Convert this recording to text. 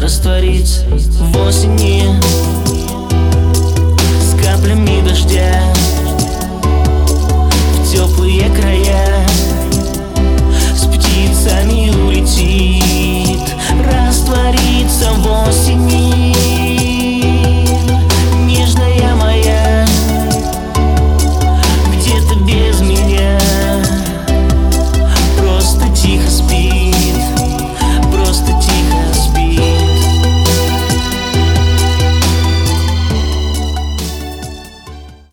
раствориться в осени с каплями дождя в теплые края.